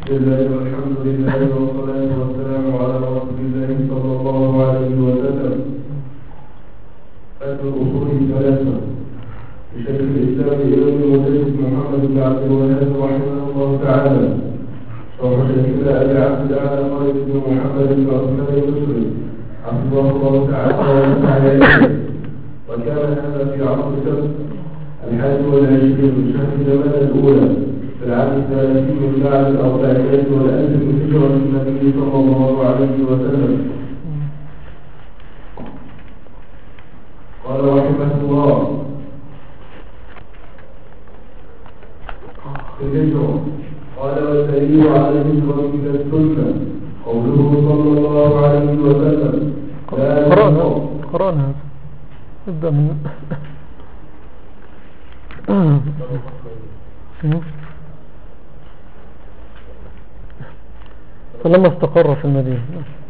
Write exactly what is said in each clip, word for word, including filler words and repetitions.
بسم الله والحمد لله والصلاة والسلام على رسول الله صلى الله عليه وسلم. أهل الأصول الثلاثة لشيخ الإسلام ابن المجدد محمد بن عبد الوهاب رحمه الله تعالى، شرح شيخنا أبي عبد الأعلى خالد بن محمد بن عثمان المصري حفظه الله تعالى ونفع إليه. وكان هذا في عصر سبت الحادي والعشرين من شهر جماد الأولى في العام الثلاثين من بعد الأربعينات والألف من هجرة النبي صلى الله عليه وسلم. قال رحمه الله في الهجرة، قال والدليل على الهجرة إلى السنة قوله صلى الله عليه وسلم قرأنا قرأنا ابدأ من فلما استقر في المدينة.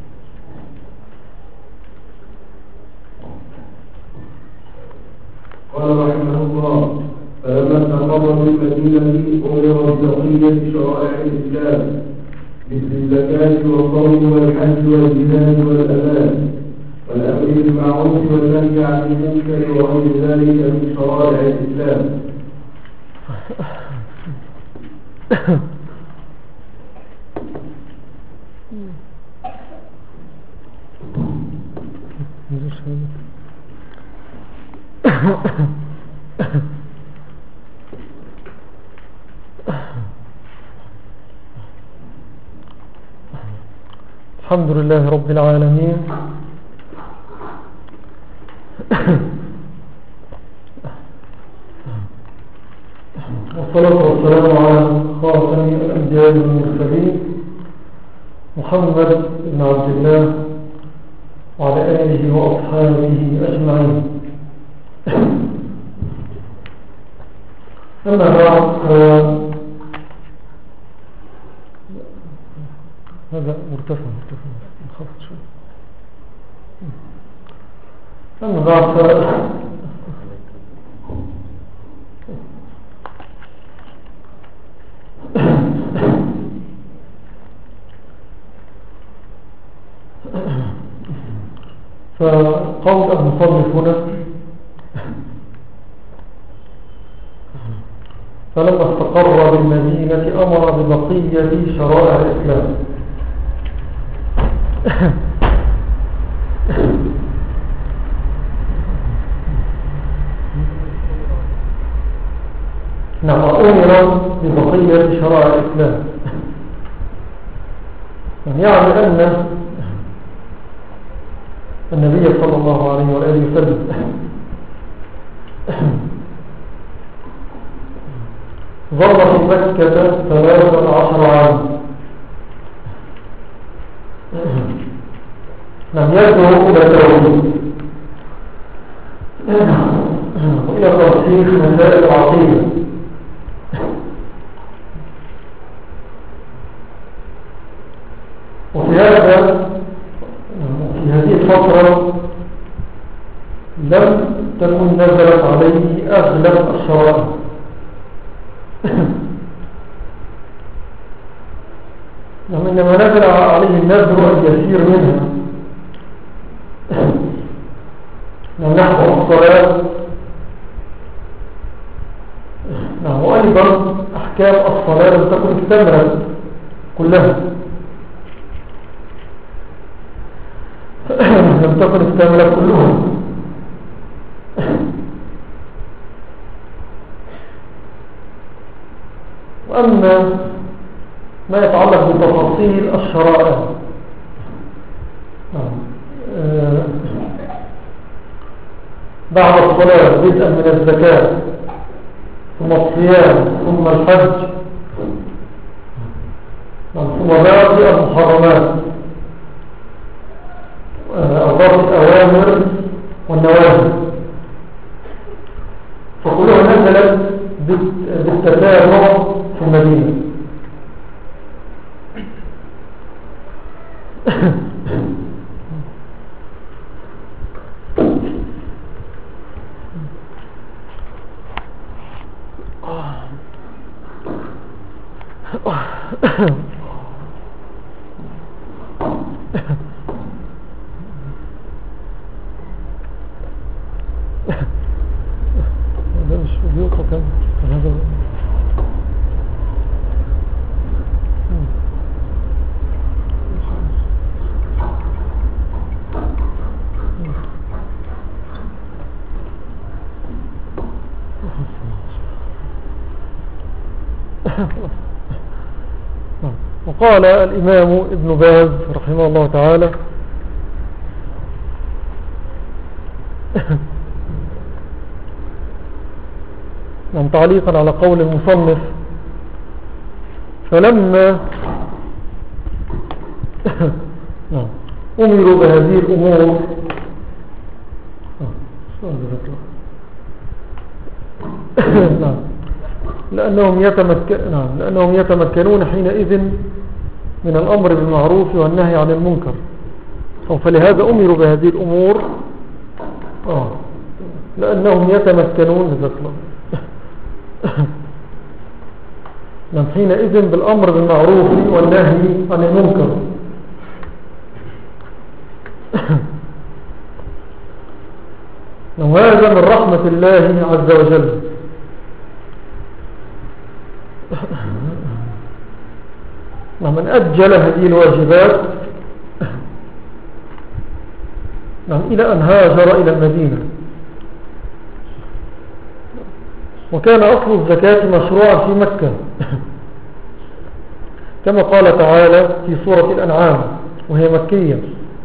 قال رحمه الله فلما استقر في المدينة أمر بتقية شرائع الإسلام مثل الزكاة والصوم والحج والجهاد والأذان والأمر بالمعروف والنهي عن المنكر وغير ذلك من شرائع الإسلام. الحمد لله رب العالمين والصلاة والسلام على خاتم الأنبياء والمرسلين محمد بن عبد الله وعلى آله وأصحابه أجمعين. أما بعد هذا مرتفع مرتفع انخفض شوي. أما بعد فقول المصنف هنا فلما استقر بالمدينة أمر ببقية شرائع الإسلام. نعم، أمر ببقية شرائع الإسلام يعني أن النبي صلى الله عليه وآله وسلم ظل في مكة ثلاثة عشر عاما لم يدعو إلى التوحيد وإلى ترسيخ مسائل العقيدة، وفي هذا في هذه الفترة لم تكن نزلت عليه أغلب الشرائع إنما نزل عليه النذر اليسير منها نحو الصلاة وأيضا أحكام الصلاة لم تكن استمرت كلها لم تكن استمرت كلها وأما ما يتعلق بتفاصيل الشرائع بعد الصلاة بدءا من الزكاة ثم الصيام ثم الحج ثم باقي المحرمات أضاف الأوامر والنواهي، فكلها نزلت بالتتابع في المدينة. كم كان هذا وقال الإمام ابن باز رحمه الله تعالى من تعليقا على قول المصنف فلما أمروا بهذه الأمور لأنهم, يتمكن لأنهم يتمكنون حينئذ من الأمر بالمعروف والنهي عن المنكر فلهذا أمروا بهذه الأمور آه لأنهم يتمكنون بذكره من حينئذ بالأمر بالمعروف والنهي عن المنكر وهذا من رحمة الله عز وجل ومن أجل هذه الواجبات إلى أن هاجر إلى المدينة وكان أصل الزكاة مشروعا في مكة كما قال تعالى في سورة الأنعام وهي مكية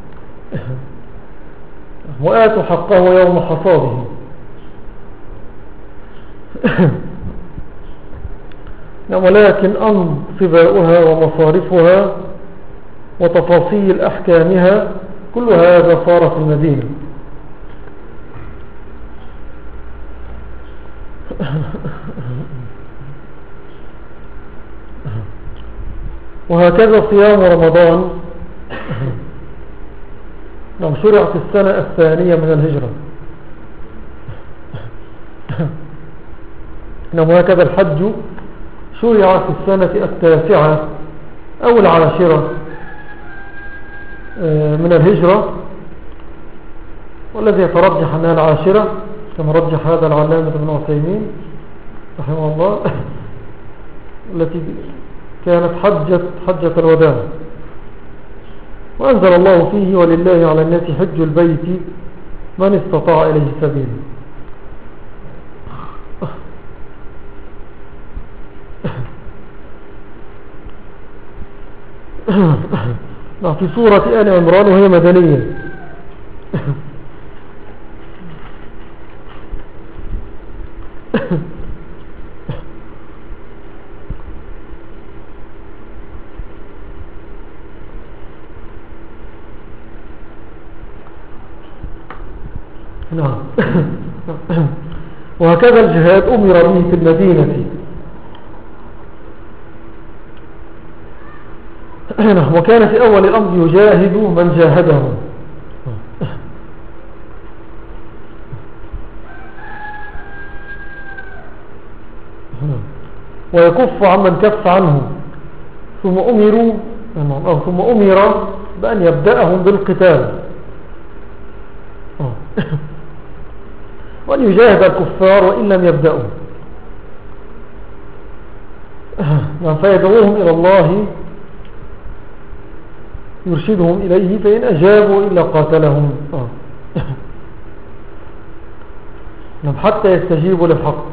وآتوا حقه يوم حصاده ولكن أنصباؤها ومصارفها وتفاصيل أحكامها كل هذا صار في المدينة وهكذا صيام رمضان نعم شرع في السنة الثانية من الهجرة نعم وهكذا الحج شرع في السنة التاسعة أو العاشرة من الهجرة والذي يترجح أنها العاشرة كما رجح هذا العلامة ابن عثيمين رحمه الله التي كانت حجة, حجة الوداع وأنزل الله فيه ولله على الناس حج البيت من استطاع إليه سبيل في سورة آل عمران وهي مدنية نعم وهكذا الجهاد أمر به في المدينة وكان في أول الأمر يجاهد من جاهده ويكف عمن كف عنه ثم أمروا أو ثم أمر بأن يبدأهم بالقتال وأن يجاهد الكفار وإن لم يبدأوا فيدعوهم إلى الله يرشدهم إليه فإن أجابوا إلا قاتلهم حتى يستجيبوا للحق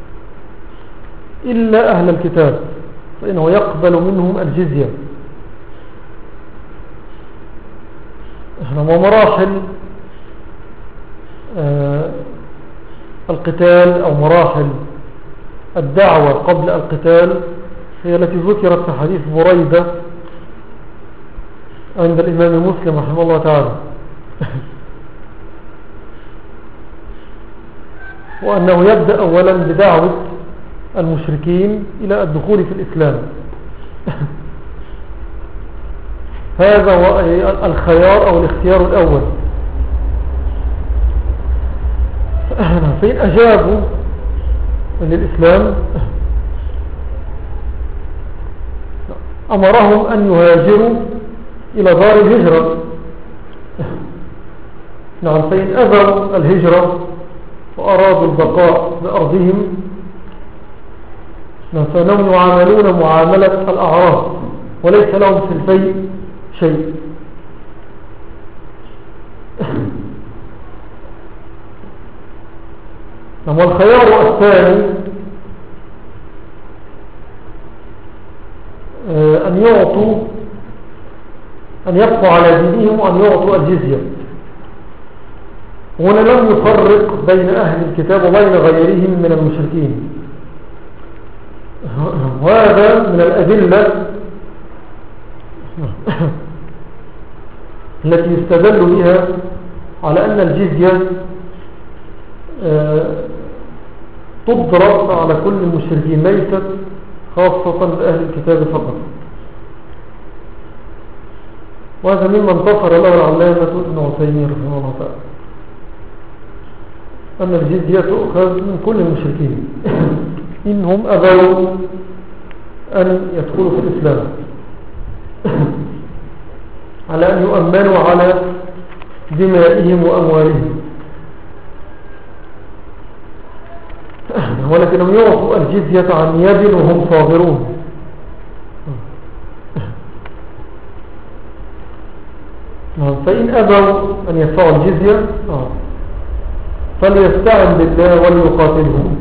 إلا أهل الكتاب فإنه يقبل منهم الجزية ومراحل آه القتال أو مراحل الدعوة قبل القتال هي التي ذكرت في حديث بريدة عند الإمام مسلم رحمه الله تعالى وأنه يبدأ أولا بدعوة المشركين إلى الدخول في الإسلام هذا هو الخيار أو الاختيار الأول فإن أجابوا للإسلام أمرهم أن يهاجروا إلى دار الهجرة نعم فإن أبوا الهجرة وأرادوا البقاء بأرضهم فإنهم يعاملون معاملة الأعراض وليس لهم في الفيء شيء. والخيار الثاني أن يعطوا أن يبقوا على دينهم وأن يعطوا الجزية. هنا لم يفرق بين أهل الكتاب وبين غيرهم من المشركين، وهذا من الأدلة التي يستدل بها على أن الجزية تضرب على كل المشركين ليست خاصة بأهل الكتاب فقط. وهذا مما انتصر له العلامة ابن عثيمين رحمه الله تعالى، أن الجزية تؤخذ من كل المشركين إنهم أبوا أن يدخلوا في الإسلام على أن يؤمنوا على دمائهم وأموالهم، ولكنهم يعطوا الجزية عن يد وهم صاغرون. فإن أبوا أن يدفعوا الجزية فليستعن بالله وليقاتلهم.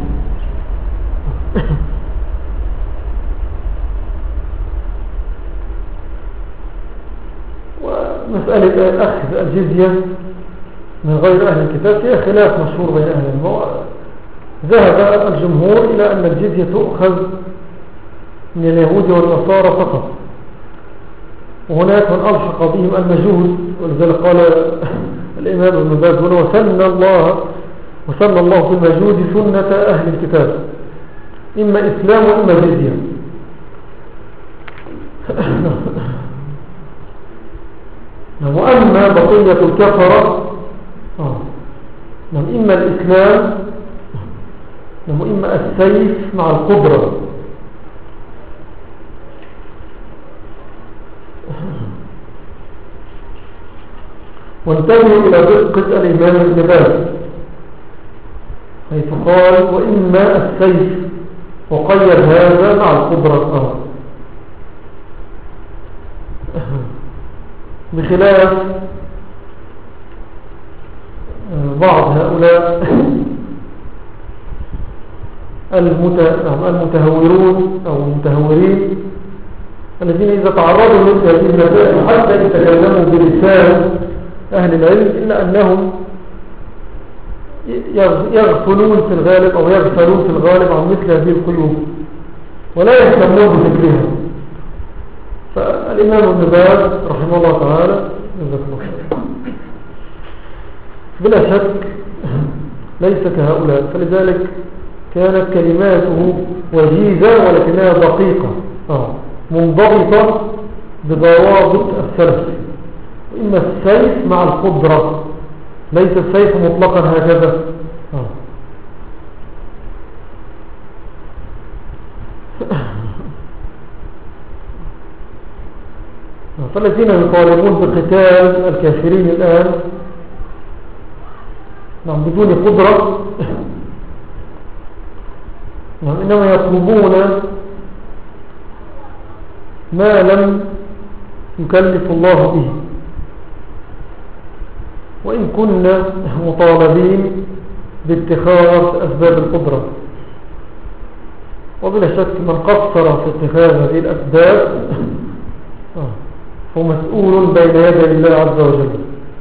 ومسألة أخذ الجزية من غير أهل الكتاب فيها خلاف مشهور بين أهل العلم. ذهب الجمهور إلى أن الجزية تؤخذ من اليهود والنصارى فقط، وهناك من ألحق بهم المجوس، ولذلك قال الإمام ابن باز هنا وسن الله وسن الله في المجوس سنة أهل الكتاب إما إسلام وإما جزية. وأما بقية الكفرة إما الإسلام وإما السيف مع القدرة. وانتبهوا إلى دقة الإمام ابن باز حيث قال وإما السيف، وقيد هذا مع القدرة، بخلاف بعض هؤلاء المتهورون أو المتهورين الذين إذا تعرضوا لهذه المسائل حتى يتكلموا بلسان أهل العلم إلا أنهم يغفلون في الغالب أو يغفلون في الغالب عن مثل هذه القيود ولا يهتمون بذكرها. فالإمام ابن باز رحمه الله تعالى بلا شك ليس كهؤلاء، فلذلك كانت كلماته وجيزة ولكنها دقيقة منضبطة بضوابط السلف. إما السيف مع القدرة، ليس السيف مطلقا هكذا. فالذين يطالبون بقتال الكافرين الآن نعم بدون قدرة نعم إنما يطلبون ما لم يكلف الله به، وإن كنا مطالبين باتخاذ أسباب القدرة. وبلا شك من قصر في اتخاذ هذه الأسباب هو مسؤول بين يدي الله عز وجل.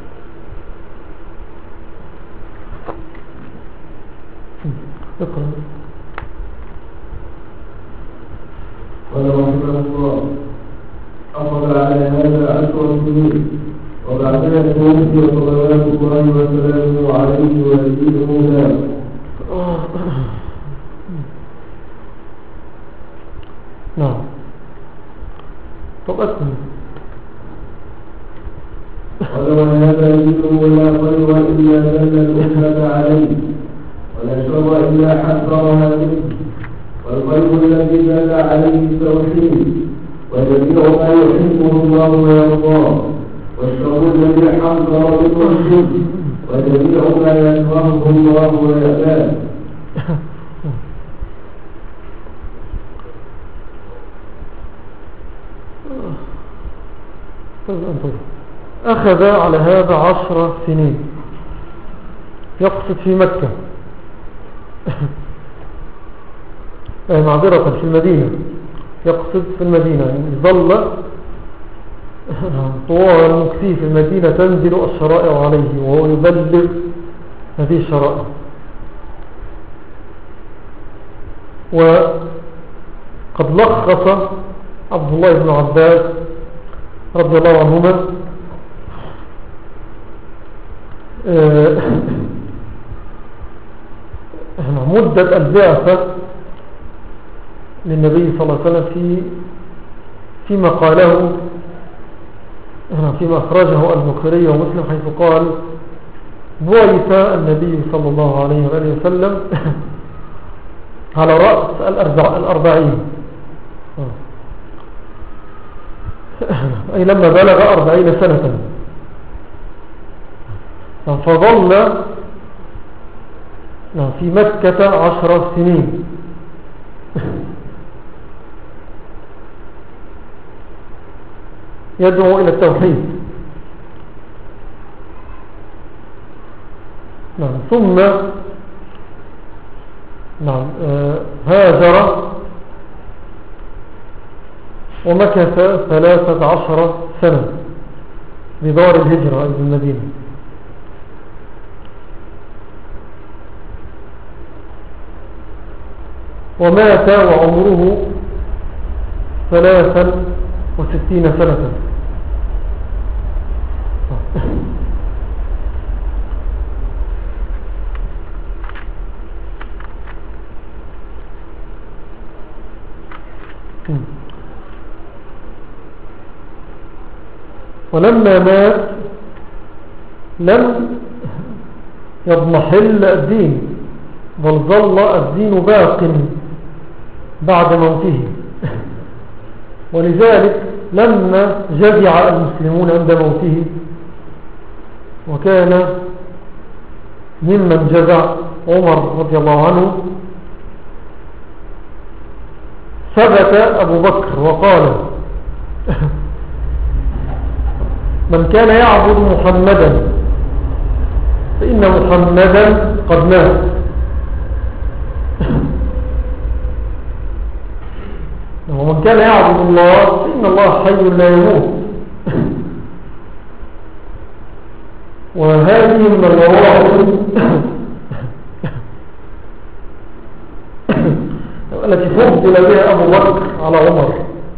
قال رحمه الله أخذ على هذا عشر سنين وبعدها توفي صلوات الله وسلامه عليه ويزيده ذلك. نعم طب أسمع. قال وهذا يجب لا خير إلا دل الأمة عليه ولا شر إلا حذرها منه، والخير الذي دل عليه التوحيد وجميع ما يحبه الله ويرضاه، والشر الذي حذر منه الشرك وجميع ما يكرهه الله ويأباه. أخذ على هذا عشر سنين، يقصد في مكة معذرة في المدينة، يقصد في المدينة، يعني ظل طوال مكثيه في المدينة تنزل الشرائع عليه وهو يبلغ هذه الشرائع. وقد لخص عبد الله بن عباس رضي الله عنهما مدة البعثة للنبي صلى الله عليه وسلم في فيما قاله فيما أخرجه البخاري ومسلم، حيث قال: بعث النبي صلى الله عليه وآله وسلم على رأس الأربعين، أي لما بلغ أربعين سنة، فظل في مكة عشر سنين. يدعو إلى التوحيد. نعم. ثم نعم آه هاجر ومكث ثلاثة عشر سنة بدار الهجرة إلى المدينة. ومات وعمره ثلاثا وستين سنة. ولما مات لم يضمحل الدين، بل ظل الدين باق بعد موته. ولذلك لما جزع المسلمون عند موته، وكان ممن جزع عمر رضي الله عنه، ثبت أبو بكر وقال: من كان يعبد محمدا فإن محمدا قد مات. ومن كان يعبد الله فإن الله حي لا يموت. وهذه من الروائح التي فضل بها أبو بكر على عمر.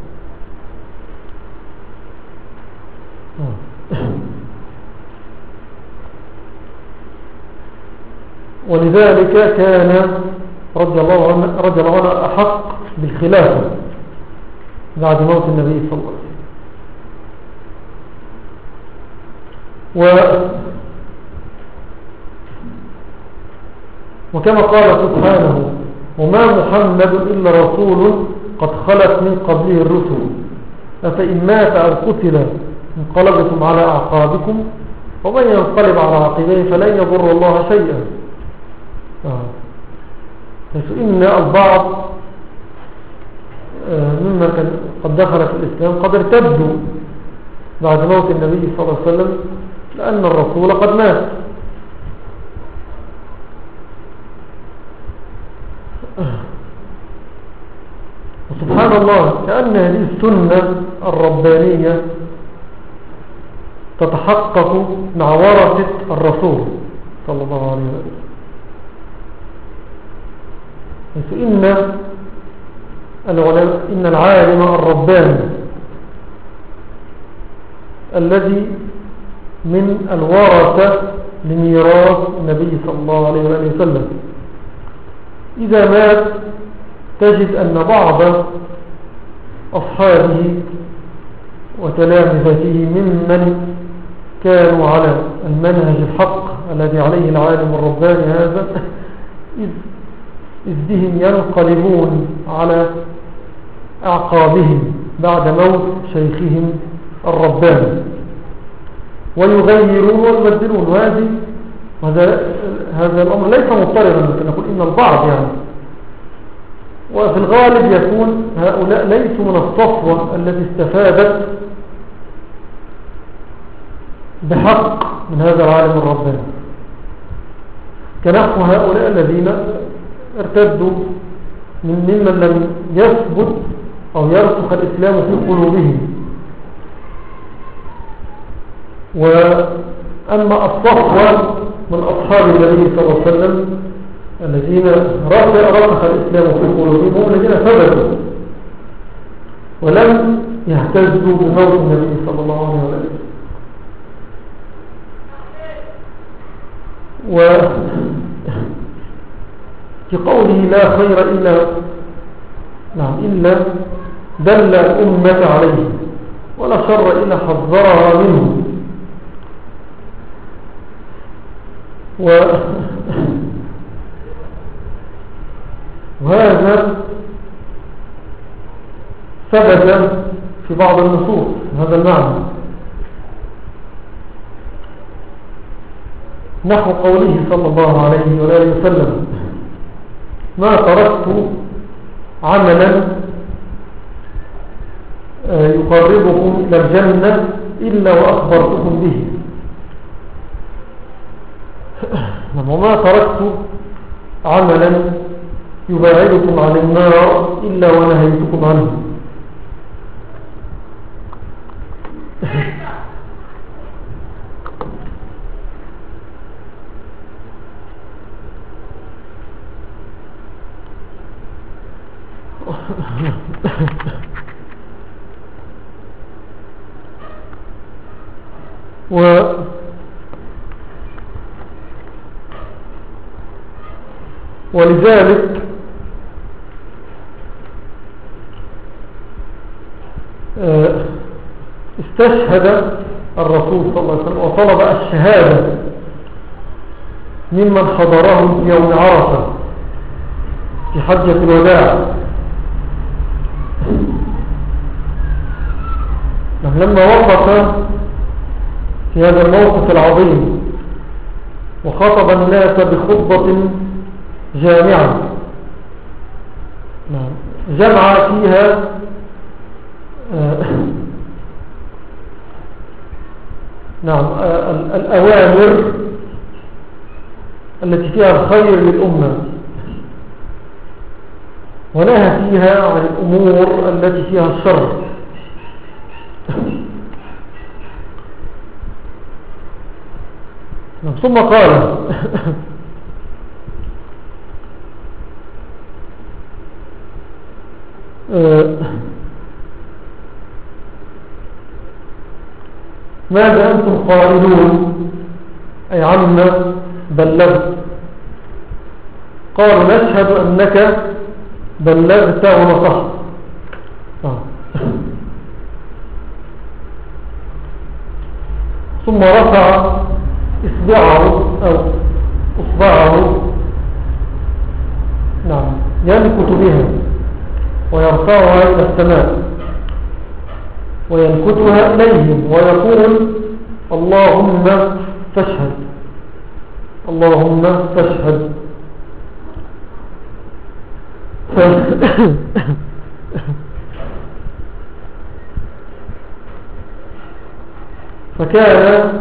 ولذلك كان رضي الله عنه رضي الله عنه أحق بالخلافة بعد موت النبي صلى الله عليه وسلم. وكما قال سبحانه: وما محمد إلا رسول قد خلت من قبله الرسل أفإن مات أو قتل انقلبتم على أعقابكم ومن ينقلب على عقبيه فلن يضر الله شيئا. فإن البعض مما كان قد دخل في الإسلام قد ارتدوا بعد موت النبي صلى الله عليه وسلم لأن الرسول قد مات. وسبحان الله، كأن هذه السنة الربانية تتحقق مع ورثة الرسول صلى الله عليه وسلم. فإن إن العالم الرباني الذي من الورثة لميراث النبي صلى الله عليه وسلم إذا مات تجد أن بعض أصحابه وتلامذته ممن كانوا على المنهج الحق الذي عليه العالم الرباني هذا إذ بهم ينقلبون على أعقابهم بعد موت شيخهم الرباني ويغيرون ويبدلون. وهذه هذا هذا الأمر ليس مضطردا، لكن نقول إن البعض يعني، وفي الغالب يكون هؤلاء ليسوا من الصفوة التي استفادت بحق من هذا العالم الرباني، كنحو هؤلاء الذين ارتدوا ممن لم يثبت أو يرسخ الإسلام في قلوبهم. وأما الصفوة من أصحاب النبي صلى الله عليه وسلم الذين رسخ الإسلام في قلوبهم هم الذين ثبتوا ولم يهتزوا بموت النبي صلى الله عليه وسلم. وفي قوله لا خير إلا نعم إلا دل الأمة عليه ولا شر إلا حذرها منه. و وهذا ثبت في بعض النصوص هذا المعنى، نحو قوله صلى الله عليه وآله وسلم ما تركت عملا يقربكم إلى الجنة إلا وأخبرتكم به، وما تركت عملا يباعدكم عن النار إلا ونهيتكم عنه. و ولذلك استشهد الرسول صلى الله عليه وسلم وطلب الشهادة ممن حضره في يوم عرفة في حجة الوداع، لما وقف في هذا الموقف العظيم وخطب الناس بخطبة جامعة جمع فيها نعم الأوامر التي فيها الخير للأمة ونهى فيها عن الأمور التي فيها الشر. ثم قال ماذا أنتم قائلون أي عما بلغت؟ قالوا نشهد أنك بلغت ونصحت. ثم رفع إصبعه أو إصبعه نعم ينكت بها ويرفعها إلى السماء وينكتها إليهم ويقول اللهم فاشهد اللهم فاشهد. فكان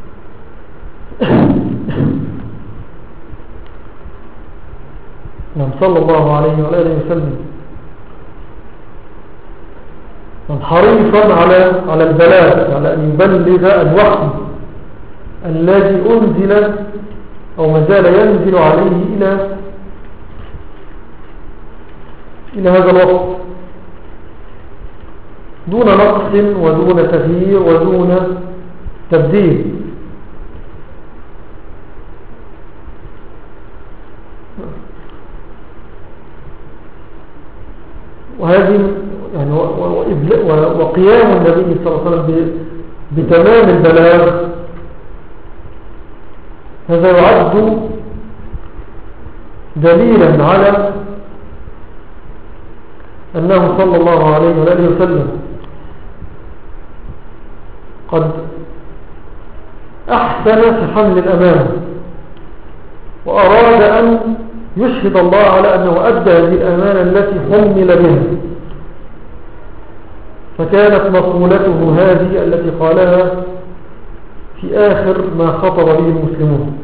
نعم صلى الله عليه وآله وسلم حريصا على على البلاغ، على أن يبلغ الوحي الذي أنزل أو ما زال ينزل عليه إلى إلى هذا الوقت دون نقص ودون تغيير ودون تبديل. وهذه يعني وقيام النبي صلى الله عليه وسلم بتمام البلاغ هذا يعد دليلا على أنه صلى الله عليه وآله وسلم قد أحسن في حمل الأمانة وأراد أن يشهد الله على أنه أدى هذه الأمانة التي حمل بها، فكانت مقولته هذه التي قالها في آخر ما خطب به المسلمون.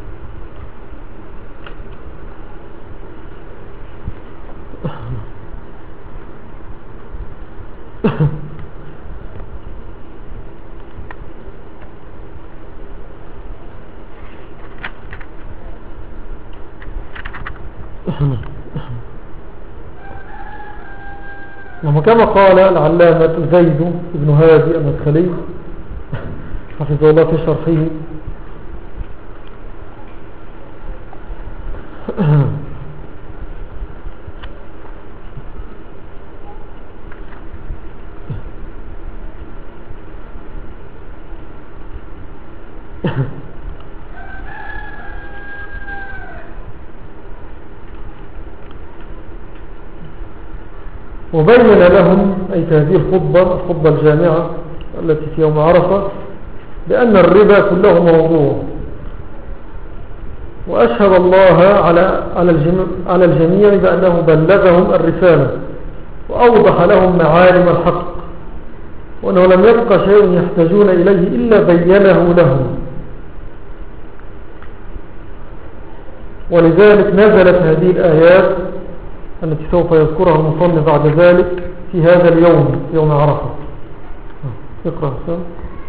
وكما قال العلامة زيد بن هادي المدخلي حفظه الله في شرحه: وبين لهم أي في هذه الخطبة الخطبة الجامعة التي في يوم عرفة بأن الربا كله موضوع، وأشهد الله على على الجميع بأنه بلغهم الرسالة وأوضح لهم معالم الحق، وأنه لم يبقى شيء يحتاجون إليه إلا بينه لهم. ولذلك نزلت هذه الآيات التي سوف يذكرها المصنف بعد ذلك في هذا اليوم، يوم عرفة. اقرأ حسن.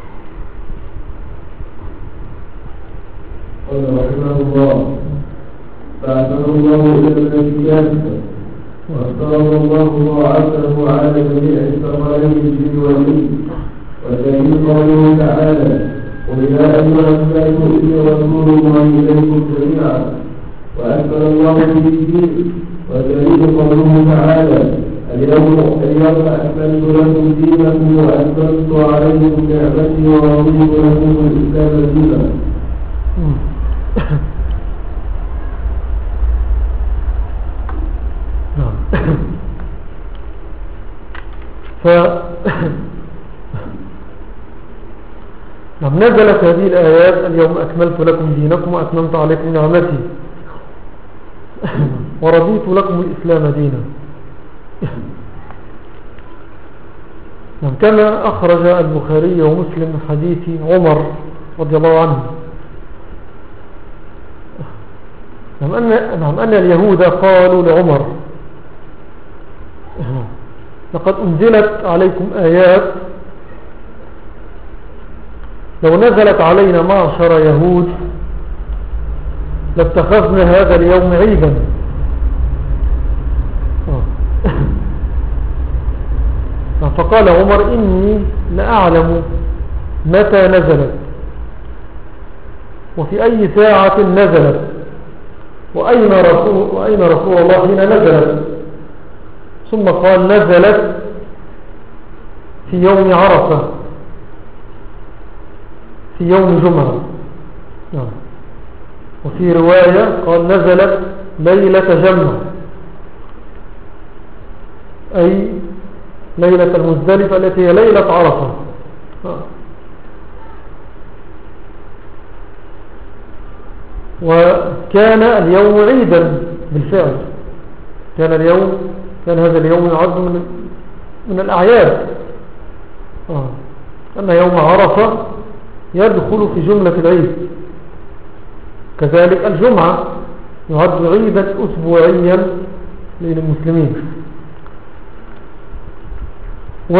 قال رحمه الله: بعثه الله إلى الأنبياء واختاره الله وعزه على جميع الثقلين الجن والإنس، والدليل قوله تعالى: قل يا أيها الناس إني رسول الله إليكم جميعا، وأكبر الله به الدين. والدليل قوله تعالى: اليوم اليوم أكملت لكم دينكم وأتممت عليكم نعمتي ورضيت لكم الإسلام دينا. ف نعم نزلت هذه الآيات: اليوم أكملت لكم دينكم وأتممت عليكم نعمتي ورضيت لكم الإسلام دينا. نعم كما أخرج البخاري ومسلم حديث عمر رضي الله عنه نعم أن, نعم أن اليهود قالوا لعمر: لقد أنزلت عليكم آيات لو نزلت علينا معشر يهود لاتخذنا هذا اليوم عيدا. فقال عمر: إني لأعلم متى نزلت وفي أي ساعة نزلت وأين رسول, وأين رسول الله حين نزلت. ثم قال: نزلت في يوم عرفة في يوم جمعة. وفي رواية قال: نزلت ليلة جمع، أي ليلة المزدلفة التي هي ليلة عرفة. وكان اليوم عيدا بالفعل، كان اليوم كان هذا اليوم يعد من من الأعياد، آه. أن يوم عرفة يدخل في جملة العيد. كذلك الجمعة يعد عيدا أسبوعيا للمسلمين. و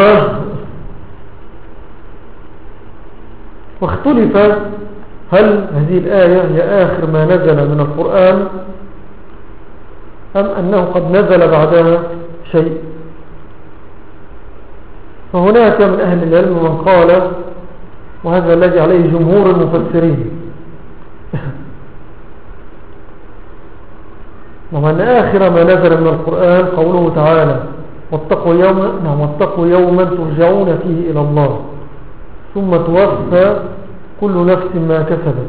واختلف هل هذه الآية هي آخر ما نزل من القرآن أم أنه قد نزل بعدها شيء. فهناك من أهل العلم من قال، وهذا الذي عليه جمهور المفسرين، وأن آخر ما نزل من القرآن قوله تعالى: واتقوا يوما نعم واتقوا يوما ترجعون فيه إلى الله ثم توفى كل نفس ما كسبت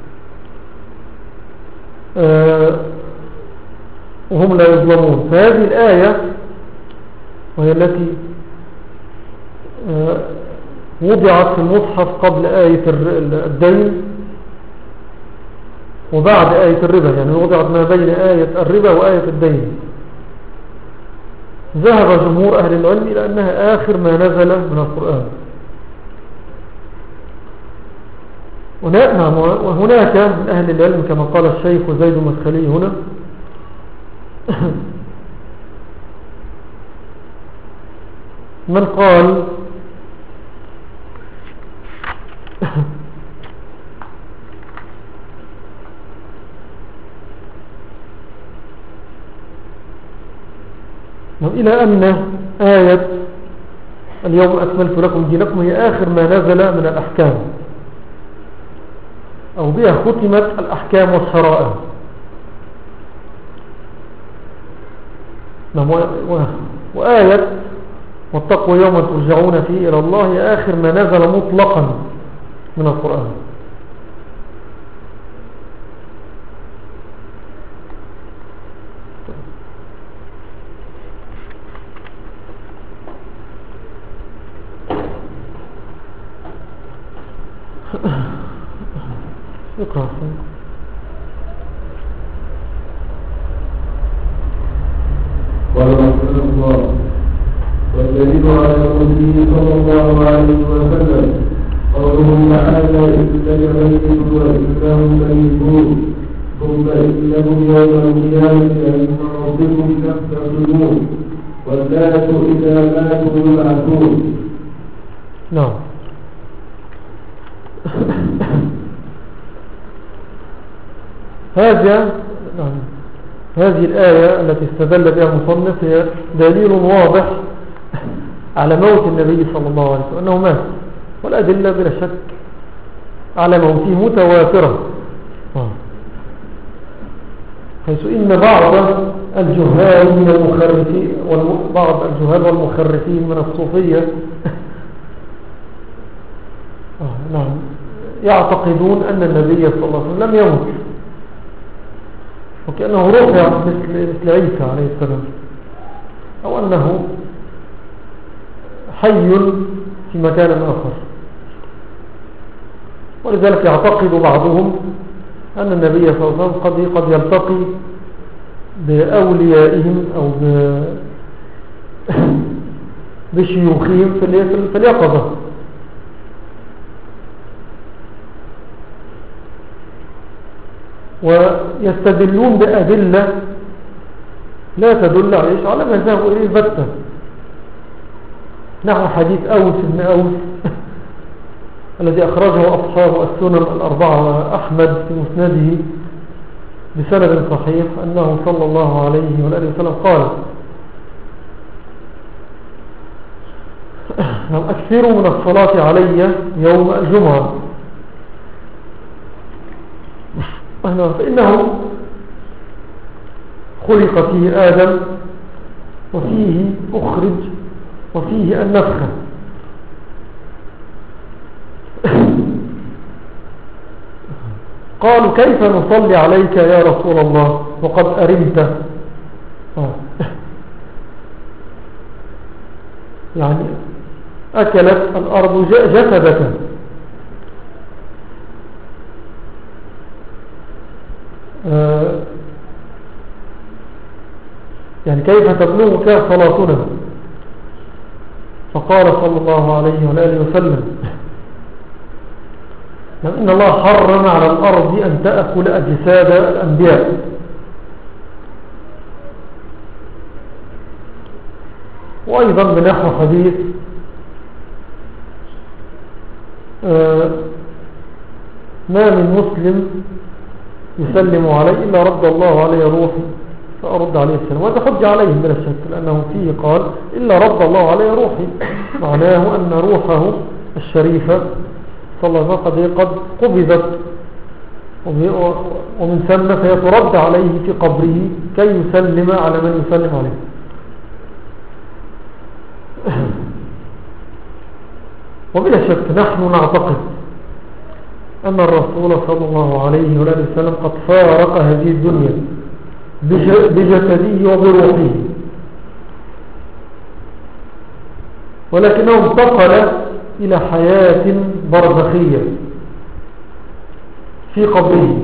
آه وهم لا يظلمون. فهذه الآية وهي التي آه وضعت في المصحف قبل آية الدين وبعد آية الربا، يعني وضعت ما بين آية الربا وآية الدين. ذهب جمهور أهل العلم إلى أنها آخر ما نزل من القرآن. وهناك من أهل العلم كما قال الشيخ زيد المدخلي هنا من قال إلى أن آية اليوم أكملت لكم دينكم هي آخر ما نزل من الأحكام أو بها ختمت الأحكام والشرائع. وآية واتقوا يوما ترجعون فيه إلى الله هي آخر ما نزل مطلقا من القرآن. اقرأ. قال رسول الله والدليل على قوله صلى الله عليه وسلم قوله تعالى إن جبلتم وإنهم ميتون ثم إنهم يوم القيامة عند ربكم تختصمون والناس إذا ماتوا يبعثون. نعم. هذا هذه الآية التي استدل بها المصنف هي دليل واضح على موت النبي صلى الله عليه وسلم أنه مات، والأدلة بلا شك على موته متواترة، حيث إن بعض الجهال من المخرفين وبعض الجهال والمخرفين من الصوفية نعم يعتقدون أن النبي صلى الله عليه وسلم لم يمت، وكأنه رفع مثل, مثل عيسى عليه السلام، أو أنه حي في مكان آخر. ولذلك يعتقد بعضهم أن النبي صلى الله عليه وسلم قد, قد يلتقي بأوليائهم أو بشيوخهم في اليقظة، ويستدلون بأدلة لا تدل على ما ذهبوا إليه البتة، نحو حديث أوس بن أوس الذي أخرجه أصحاب السنن الأربعة أحمد في مسنده بسند صحيح أنه صلى الله عليه وآله وسلم قال أكثروا من الصلاة علي يوم الجمعة فإنه خلق فيه آدم وفيه أخرج وفيه النفخة. قالوا كيف نصلي عليك يا رسول الله وقد أرمت؟ يعني أكلت الأرض جسدك. يعني كيف تبلغك صلاتنا؟ فقال صلى الله عليه وآله وسلم إن الله حرم على الأرض أن تأكل أجساد الأنبياء، وأيضا بنحو حديث ما من مسلم يسلم علي إلا رد الله علي روحي فأرد عليه السلام، وهذا حج عليهم بلا شك، لأنه فيه قال إلا رد الله علي روحي، معناه أن روحه الشريفة صلى الله عليه وسلم قد قبضت ومن ثم فيترد عليه في قبره كي يسلم على من يسلم عليه. وبلا شك نحن نعتقد أن الرسول صلى الله عليه وسلم قد فارق هذه الدنيا بجسده وبروحه، ولكنه انتقل إلى حياة برزخية في قبره.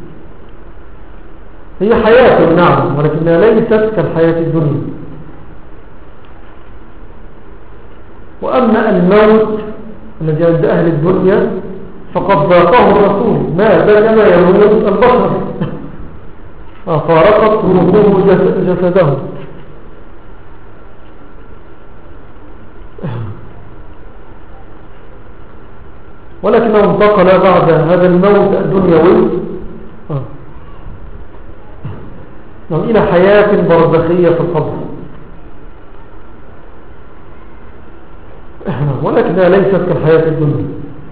هي حياة نعم، ولكنها ليست كالحياة الدنيا. وأما الموت الذي عند أهل الدنيا فقد ذاقه الرسول مات كما يموت البشر فارقت روحه جسده. ولكنه انتقل بعد هذا الموت الدنيوي إلى حياة برزخية في القبر، ولكنها ليست كالحياة الدنيا.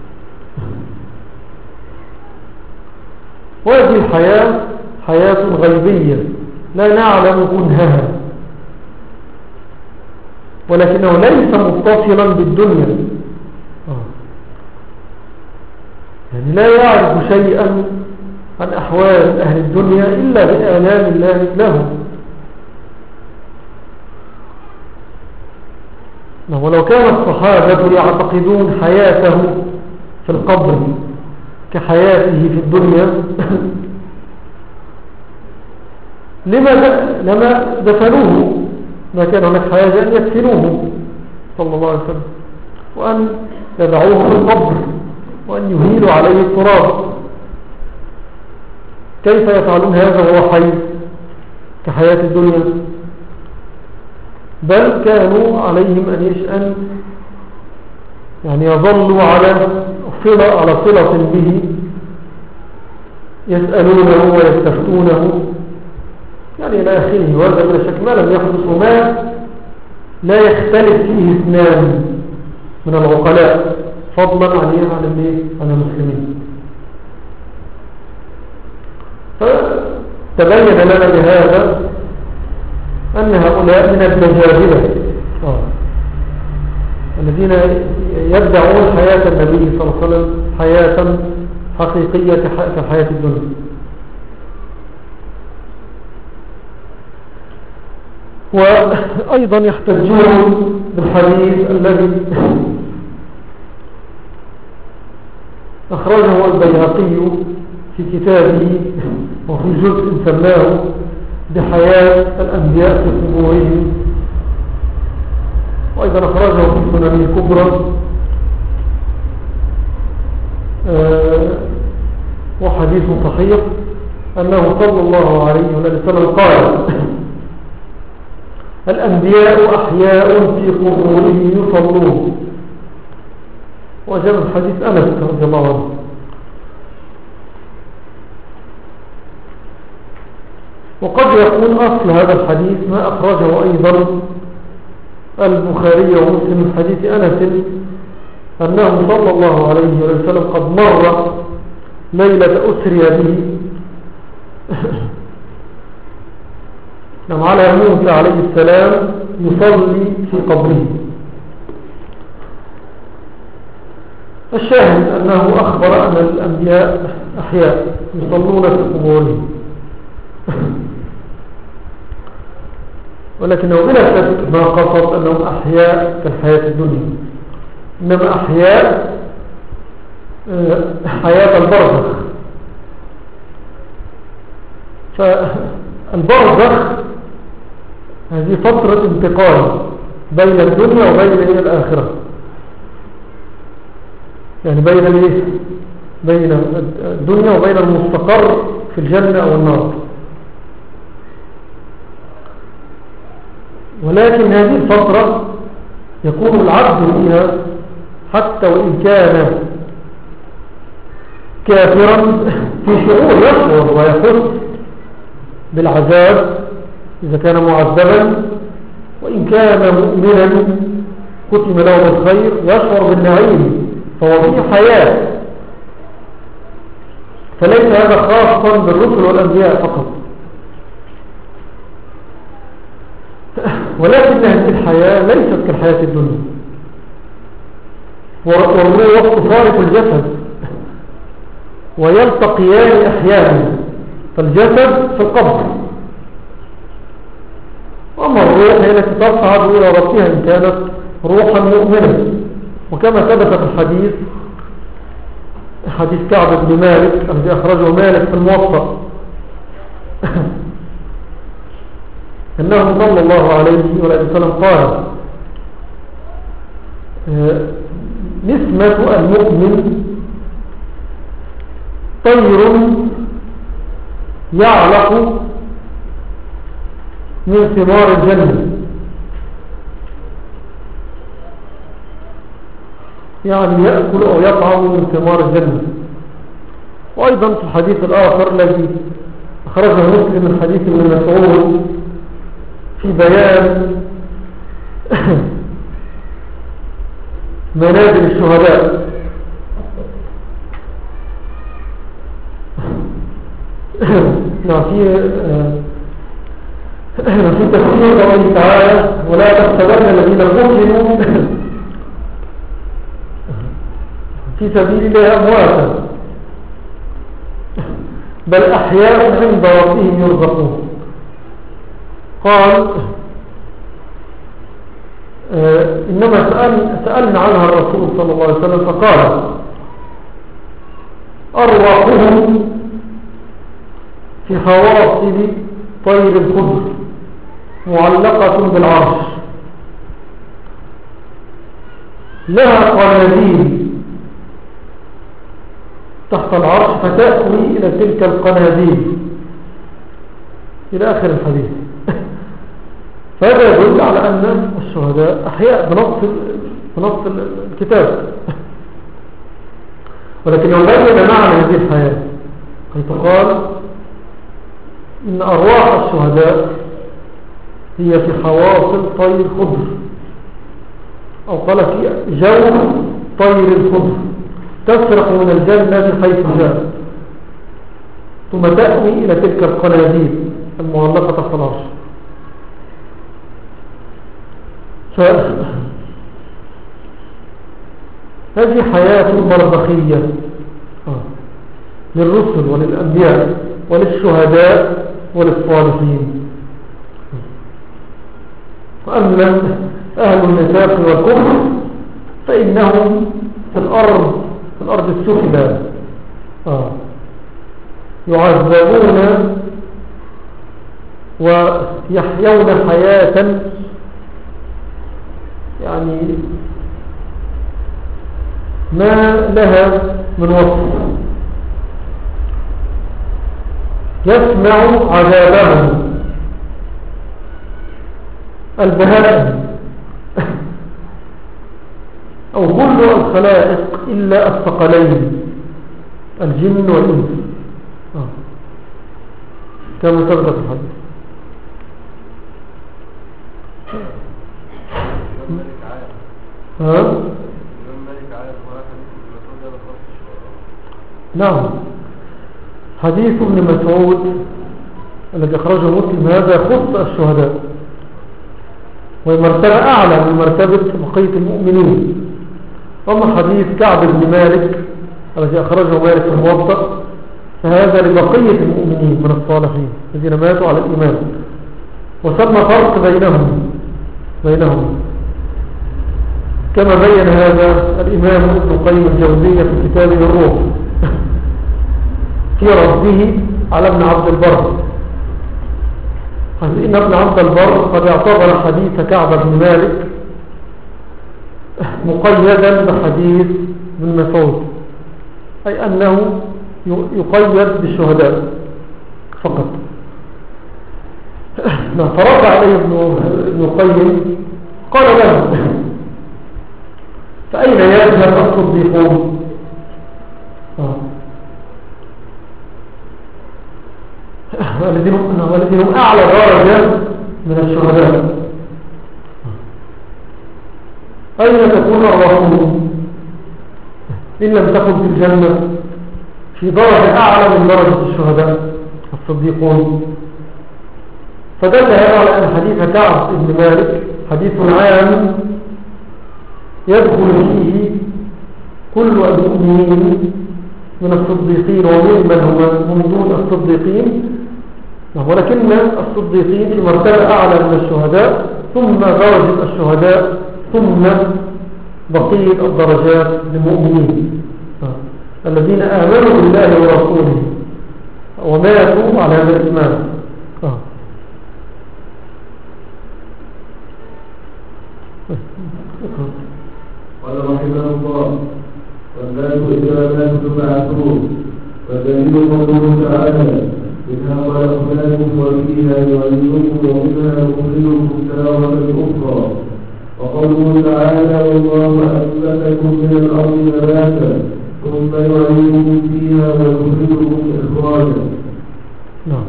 وهذه الحياة حياة غيبية لا نعلم كنهها، ولكنه ليس متصلا بالدنيا، يعني لا يعرف شيئا عن أحوال أهل الدنيا إلا بإعلام الله له. ولو كان الصحابة يعتقدون حياته في القبر كحياته في الدنيا لما دفنوه، ما كان هناك حاجة أن يدفنوه صلى الله عليه وسلم، وأن يدعوه في القبر وأن يهيلوا عليه التراب. كيف يفعلون هذا وهو حي كحياة الدنيا؟ بل كانوا عليهم أن يشأن يعني يظلوا على صلة على صلة به، يسألونه ويستفتونه يعني إلى آخره. وهذا بلا شك ما لم يحدث وما لا يختلف فيه اثنان من العقلاء فضلا عن عن المسلمين. فتبين لنا بهذا أن هؤلاء من الدجاجلة آه. الذين يدعون حياة النبي صلى الله عليه وسلم حياة حقيقية كحياة الدنيا. وأيضا يحتجون بالحديث الذي أخرجه البيهقي في كتابه وفي جزء سماه بحياة الأنبياء في قبورهم، وأيضا أخرجه في السنن الكبرى أه وحديث صحيح أنه صلى الله عليه وسلم قال: الأنبياء أحياء في قبورهم يصلون. وجاء من حديث أنس رضي الله عنه. وقد يكون أصل هذا الحديث ما أخرجه أيضا البخاري ومسلم من حديث أنس أنه صلى الله عليه وسلم قد مر ليلة أسري به نعم على موسى عليه السلام يصلي في قبره. الشاهد أنه أخبر أن الأنبياء أحياء يصلون في قبورهم ولكنه بلا شك ما قصد أنهم أحياء كالحياة الدنيا، إنما أحياء حياة البرزخ. فالبرزخ هذه فترة انتقال بين الدنيا وبين الآخرة، يعني بين الايه بين الدنيا وبين المستقر في الجنة أو النار. ولكن هذه الفترة يكون العبد فيها حتى وإن كان كافرا في شعور يشعر ويحس بالعذاب إذا كان معذبا، وإن كان مؤمنا كتم له بالخير يشعر بالنعيم، فهو في حياة. فليس هذا خاصا بالرسل والأنبياء فقط، ولكن هذه الحياة ليست كالحياة الدنيا. والروح تفارق الجسد ويلتقيان أحيانا، فالجسد في القبر، وأما الروح هي التي تصعد إلى ربها إن كانت روحا مؤمنة. وكما ثبت في الحديث حديث كعب بن مالك الذي أخرجه مالك في الموطأ أنه صلى الله عليه وسلم قال: نسمة المؤمن طير يعلق من ثمار الجنة، يعني يأكل أو يطعم من ثمار الجنة. وأيضا في الحديث الآخر الذي أخرجه مسلم من حديث ابن مسعود في بيان منازل الشهداء، في في تفسير قوله تعالى: ولا تحسبن الذين قتلوا في سبيل الله أمواتا بل أحياء عند ربهم يرزقون. قال آه إنما سأل سألنا عنها الرسول صلى الله عليه وسلم فقال: أرواحهم في خواصل طير الخضر معلقة بالعرش لها قناديل تحت العرش فتأوي إلى تلك القناديل إلى آخر الحديث. فهذا يدل على أن الشهداء أحياء بنص بنص الكتاب، ولكن لو بين معنى هذه الحياة حيث قال إن أرواح الشهداء هي في حواصل طير خضر، أو قال في جو طير الخضر تسرح من الجنة حيث جاءت ثم تأوي إلى تلك القناديل المعلقة تحت العرش. هذه حياة برزخية للرسل وللأنبياء وللشهداء وللصالحين. وأما أهل النفاق والكفر فإنهم في الأرض في الأرض السفلى آه. يعذبون ويحيون حياة يعني ما لها من وصف، يسمع عذابهم البهائم أو كل الخلائق إلا الثقلين الجن والإنس آه. كما ثبت في الحديث. ها؟ نعم، حديث ابن مسعود الذي أخرجه مسلم هذا يخص الشهداء، وهي مرتبة أعلى من مرتبة بقية المؤمنين. أما حديث كعب بن مالك الذي أخرجه مالك في الموطأ فهذا لبقية المؤمنين من الصالحين الذين ماتوا على الإيمان، وسمى فرق بينهم بينهم كما بين هذا الإمام ابن القيم الجوزية في كتابه الروح في رده على ابن عبد البر، حيث إن ابن عبد البر قد اعتبر حديث كعب بن مالك مقيدا بحديث ابن مسعود، أي أنه يقيد بالشهداء فقط. فرد عليه ابن القيم قال له: فأين يذهب الصديقون؟ والذين هم أعلى درجة من الشهداء، أين تكون أرواحهم إن لم تكن في الجنة في درجة أعلى من درجة الشهداء الصديقون؟ فدل هذا على أن حديث كعب بن مالك حديث عام يدخل فيه كل المؤمنين من الصديقين وممن هم من دون الصديقين، ولكن الصديقين في مرتبة أعلى من الشهداء، ثم درجة الشهداء، ثم بقية الدرجات للمؤمنين الذين آمنوا بالله ورسوله وماتوا على هذا الإيمان. قال رحمه الله: والناس إذا ماتوا تبعثون فدليل قوله تعالى منها خلقناكم وفيها نعيدكم ومنها نخرجكم تارة أخرى. وقوله تعالى والله أنبتكم من الأرض نباتا ثم يعيدكم فيها ويخرجكم إخراجا. نعم.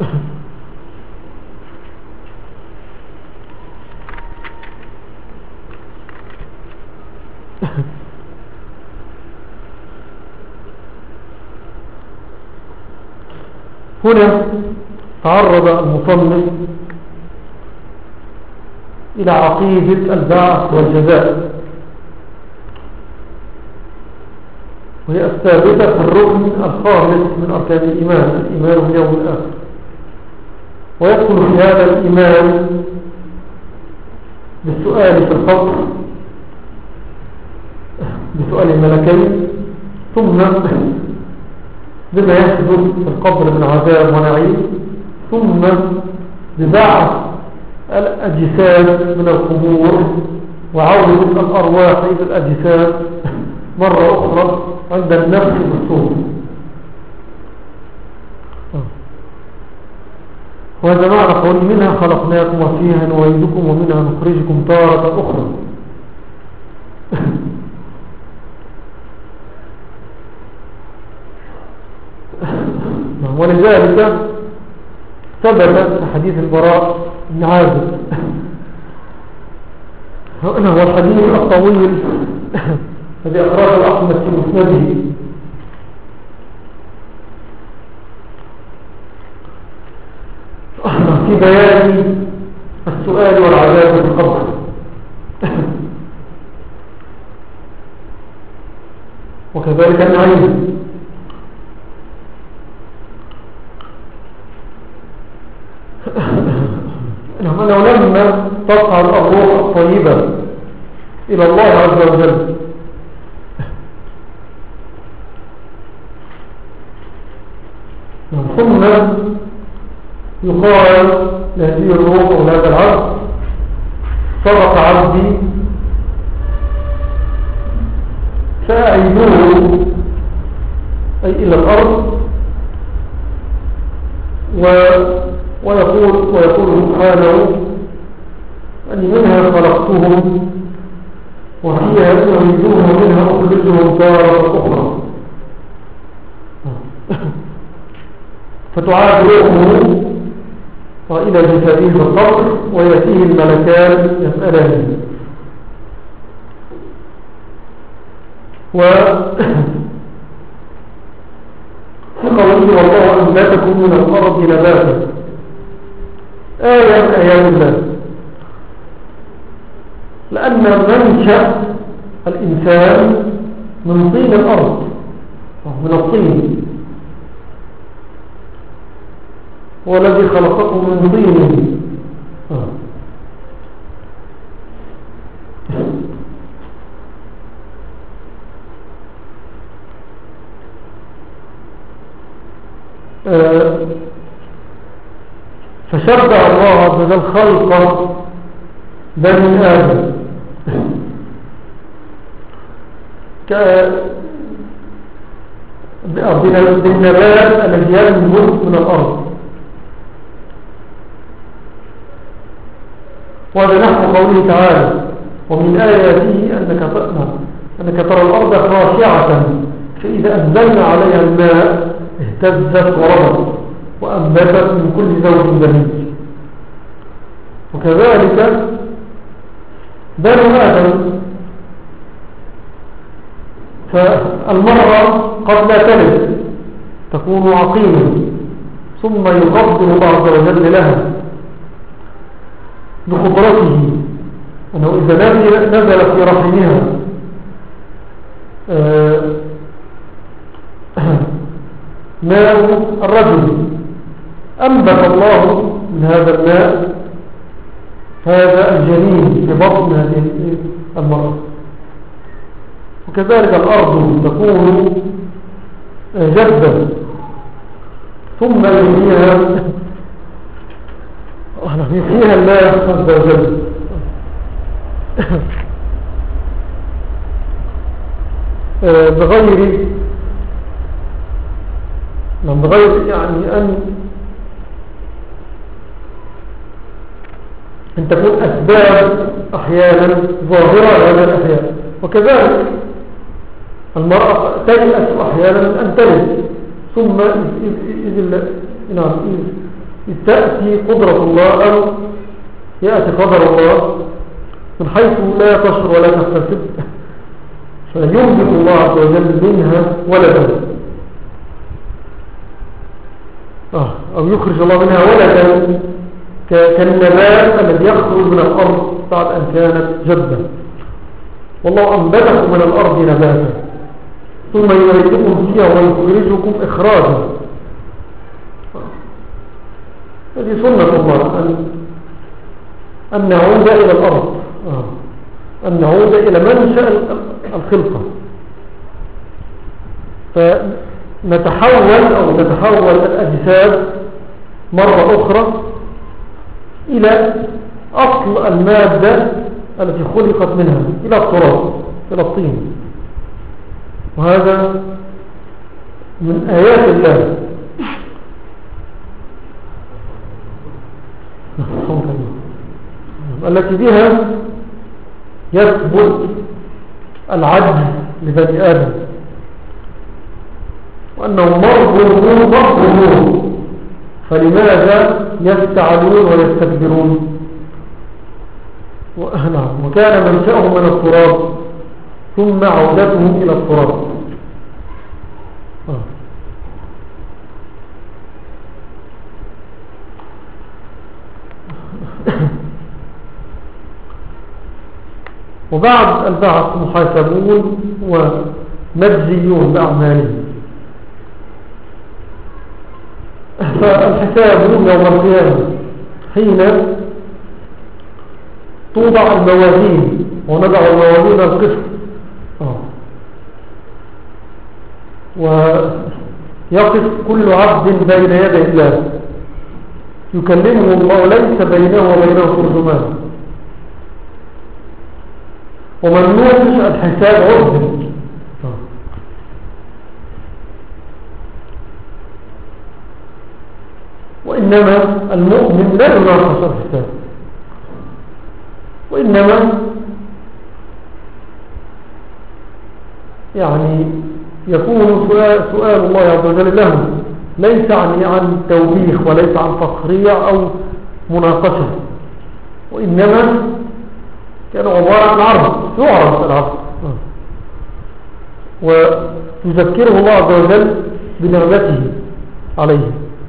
هنا تعرض المصنف إلى عقيدة البعث والجزاء، وهي الثابتة في الركن الخامس من أركان الإيمان، الإيمان باليوم الآخر. ويدخل في هذا الإيمان بالسؤال في القبر، بسؤال الملكين، ثم بما يحدث في القبر من عذاب ونعيم، ثم ببعث الأجساد من القبور وعودة الأرواح إلى الأجساد مرة أخرى عند النفس بالصور. وهذا معنى قول منها خلقناكم وفيها نعيدكم ومنها نخرجكم تارة أخرى. ولذلك ثبت في حديث البراء بن عازب، هو الحديث الطويل الذي أخرجه أحمد في مسنده، في بيان السؤال والعذاب في القبر. وكذلك النعيم. أنه لما تصعد الروح الطيبة إلى الله عز وجل ثم يقال لهذه الروح ولهذا العبد صدق عبدي فأعيدوه أي إلى الأرض، و ويقول, ويقول سبحانه أني منها خلقتهم وفيها أعيدوها ومنها أخرجهم تارة أخرى. فتعاد روحه إلى جسده في القبر ويأتيه الملكان يسألان. و في قوله والله أنبتكم من الأرض نباتا، آية من آيات الله، لأن منشأ الإنسان من طين الأرض، من الطين، والذي خلقكم من طين. فشرع الله عز وجل خلق بني آدم بالنبات الذي ينبت من الأرض. وهذا نحو قوله تعالى ومن آياته أنك, أنك ترى الأرض خاشعة فإذا أنزلنا عليها الماء اهتزت وربت وأنبتت من كل زوج بهيج. وكذلك بنو آدم، فالمرأة قد لا تلد تكون عقيمة ثم يقدر الله عز وجل لها بقدرته أنه إذا نزل في رحمها ماء الرجل أنبت الله من هذا الماء هذا الجنين في بطن هذه المرأة. وكذلك الأرض تكون جدا ثم يحييها يحييها الله عز وجل. بغير من بغير يعني أن أن تكون أسباب أحيانا ظاهرة لهذا الأحيان. وكذلك المرأة تيأس أحيانا أن تلد، ثم إذ نعم إذ تأتي قدرة الله أو يأتي قدر الله من حيث لا تشعر ولا تحتسب، فينبت الله عز وجل منها ولدا، آه أو يخرج الله منها ولدا كالنبات الذي يخرج من الأرض بعد أن كانت جدة. والله أنبتكم من الأرض نباتا ثم يميتكم فيها ويخرجكم إخراجا. هذه سنة الله أن, أن نعود إلى الأرض، آه. أن نعود إلى منشأ الخلقة، فنتحول أو تتحول الأجساد مرة أخرى إلى أصل المادة التي خلقت منها، إلى التراب، إلى الطين. وهذا من آيات الله التي بها يثبت العجز لبني آدم، وأنهم مرضون مرضون، فلماذا يفتعلون ويستكبرون؟ وكان منشأهم من التراب ثم عودتهم إلى التراب. آه. وبعد البعث محاسبون ومجزيون بأعمالهم. فالحساب يوم القيامة حين توضع الموازين ونضع الموازين القسط، آه. ويقف كل عبد بين يدي الله يكلمه الله ليس بينه وبينه ترجمان، ومن نوقش الحساب عذب. وإنما المؤمن لا يناقش الحساب، وإنما يعني يكون سؤال, سؤال الله عز وجل له ليس عن, عن توبيخ وليس عن تقريع أو مناقشة، وإنما كان عبارة عن عرض، يعرض العرض، ويذكره الله عز وجل بنعمته عليه،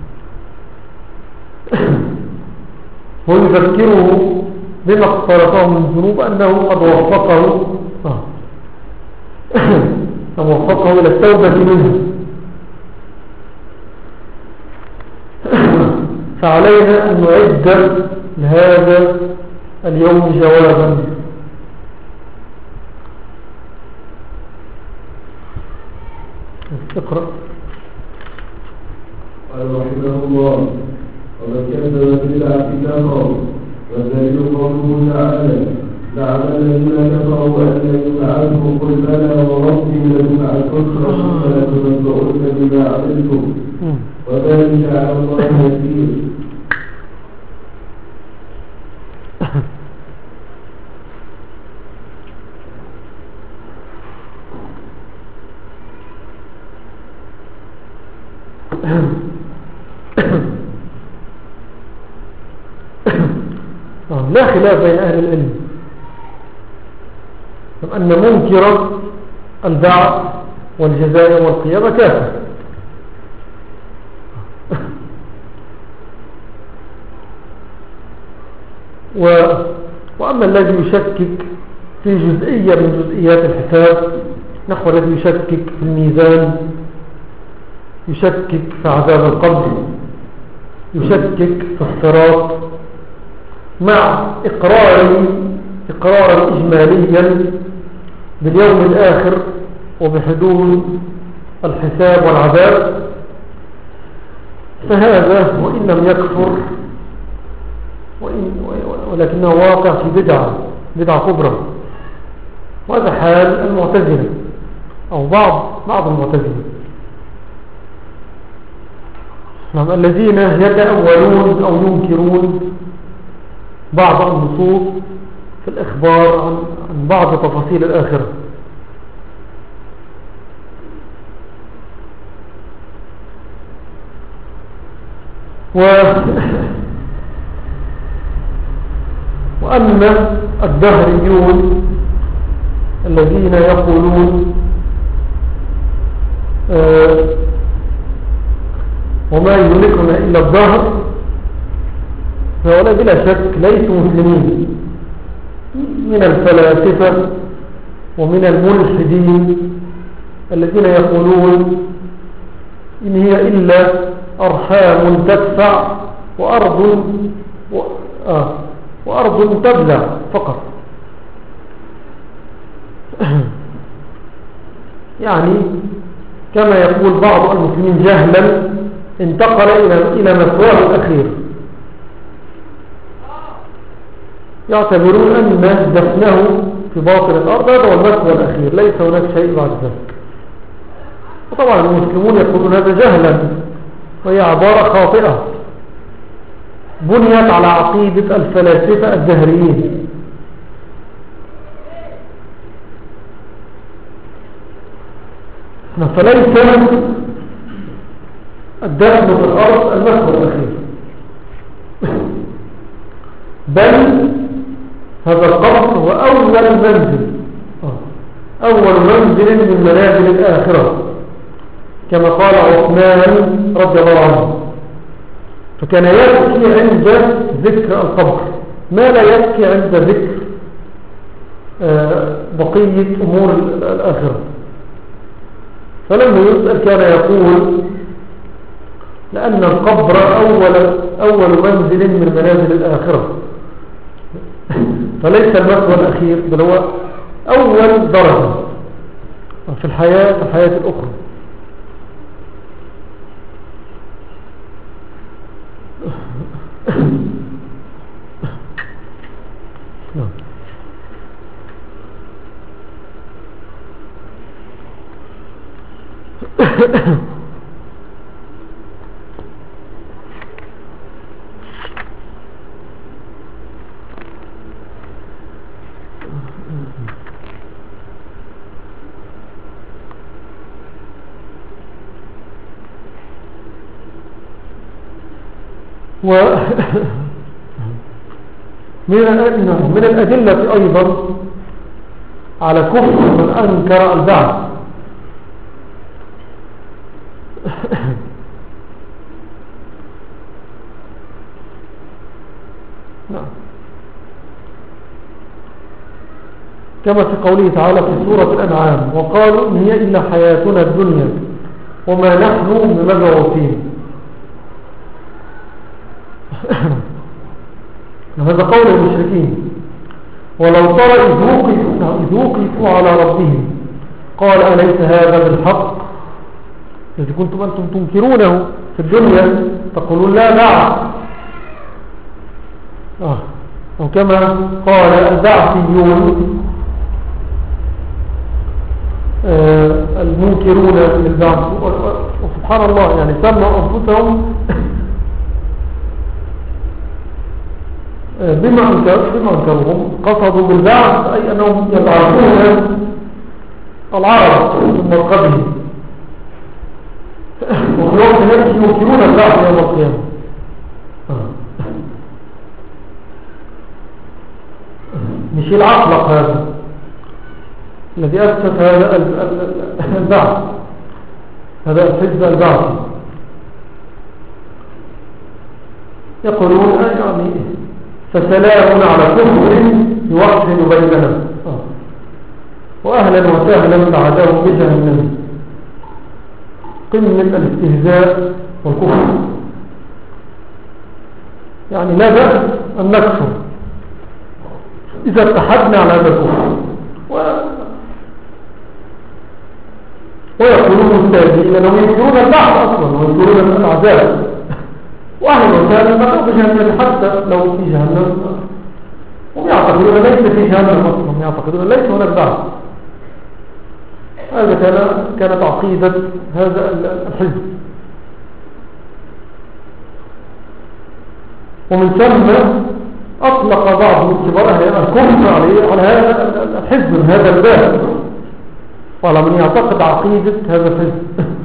ويذكره بما اقترفه من ذنوب أنه قد وفقه قد وفقه إلى التوبة منه. فعلينا أن نعد لهذا اليوم جوابا. اقرأ. قال رحمه الله: ومن كذب بالبعث كفر، والدليل قوله تعالى: زعم الذين كفروا أن لن يبعثوا، قل بلى وربي لتبعثن ثم لتنبؤن بما عملتم وذلك على الله يسير. لا خلاف بين أهل العلم أن منكر البعث والجزاء والقيامة كافر، و... وأما الذي يشكك في جزئية من جزئيات الحساب نحو الذي يشكك في الميزان، يشكك في عذاب القبر، يشكك في الصراط، مع إقرار إقرارا إجماليا باليوم الآخر وبحدود الحساب والعذاب، فهذا وإن لم يكفر وإن ولكنه واقع في بدعة بدعة كبرى. وهذا حال المعتزلة أو بعض بعض المعتزلة. نعم، الذين يتأولون أو ينكرون بعض النصوص في الإخبار عن, عن بعض تفاصيل الآخرة. و وأما الدهريون الذين يقولون آه وما يهلكنا إلا الدهر، فهؤلاء بلا شك ليسوا مسلمين، من الفلاسفة ومن الملحدين الذين يقولون إن هي إلا أرحام تدفع وأرض و... آه وأرض تبلع فقط. يعني كما يقول بعض المسلمين جهلا انتقل إلى إلى مثواه الأخير، يعتبرون أن دفنه في باطن الأرض هذا هو المثوى الأخير، ليس هناك شيء بعد ذلك. وطبعا المسلمون يقولون هذا جهلا، وهي عبارة خاطئة بنيت على عقيدة الفلاسفة الدهريين. فليس الدفن في الأرض المثوى الأخير، بل هذا القبر هو أول منزل أول منزل من منازل الآخرة، كما قال عثمان رضي الله عنه، فكان يبكي عند ذكر القبر ما لا يبكي عند ذكر بقية أمور الآخرة. فلما يسأل كان يقول لأن القبر أول, أول منزل من منازل الآخرة، فليس المثوى الأخير بل هو أول درجة في الحياة في الحياة الأخرى. و من الأدلة أيضا على كفر من أنكر البعث كما في قوله تعالى في سورة الأنعام وقالوا إن هي إلا حياتنا الدنيا وما نحن بمبعوثين. هذا قول المشركين. ولو ترى إذ وقفوا على ربهم قال أليس هذا بالحق الذي كنتم أنتم تنكرونه في الدنيا تقولون لا بعث. آه. وكما قال البعثيون آه المنكرون للبعث، وسبحان الله يعني سموا أنفسهم بما أنكرهم قصدوا بالبعث أي أنهم يبعثون العرب ثم القبل، وفي الوقت نفسه ينكرون البعث يوم القيامة. مش العقلق هذا الذي أسس هذا البعث، هذا الحزب البعث. يقولون يعني فسلام على كفر يوحد بيننا وأهلا وسهلا بعدهم بجهنم. قمة الاستهزاء والكفر. يعني لا بأس أن نكفر إذا اتحدنا على هذا الكفر. و... ويقولون مستهزئين أنهم ينكرون البعث أصلا وينكرون العذاب، وأهلا وسهلا بعدهم بجهنم حتى لو في جهنم هم يعتقدون ليس في جهنم أصلا، هم يعتقدون ليس هناك بعث. هذا كان كانت عقيدة هذا الحزب. ومن ثم أطلق بعض كبار أهل الكفر عليه على هذا الحزب هذا الباب، وعلى من يعتقد عقيدة هذا الحزب.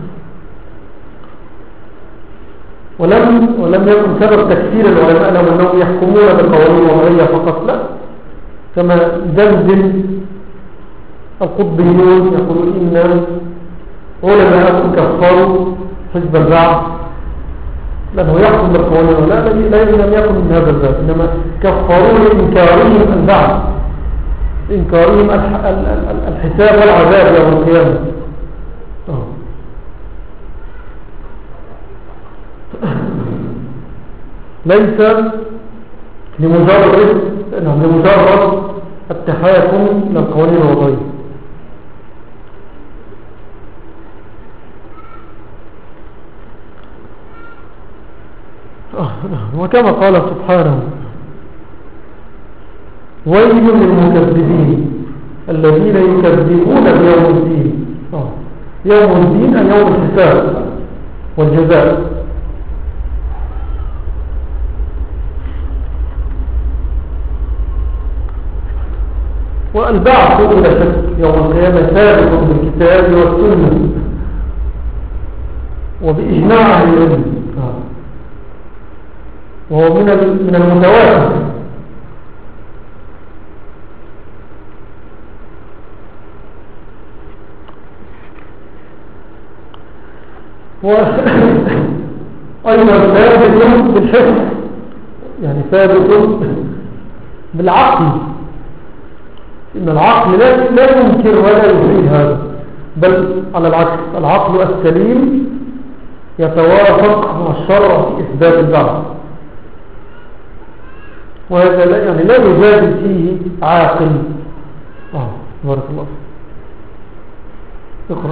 ولم ولم يكن سبب تكفير العلماء لهم أنهم يحكمون بقوانين وضعية فقط، لا، كما دندن القطبيون يقولون إن علماء كفروا حزب البعث لأنه يحكم بالقوانين، لا لم يكن من هذا الباب، إنما كفروا لإنكارهم البعث، إنكارهم الحساب والعذاب يوم القيامة. ليس لمجرد لمجرد التحاكم للقوانين الوضعية. وكما قال سبحانه: ويل للمكذبين الذين يكذبون بيوم الدين. يوم الدين أي يوم الحساب والجزاء. والبعث إلى شك يوم القيامة ثابت بالكتاب والسنة وبإجماع أهل العلم، وهو من من المتواتر. وأيضا ثابت بالحس، يعني ثابت بالعقل، إن العقل لا لا ينكر ولا يحيل هذا، بل على العكس العقل السليم يتوافق مع الشرع في إثبات البعث، وهذا لا يعني لا يجادل فيه عاقل. آه بارك الله. اقرأ.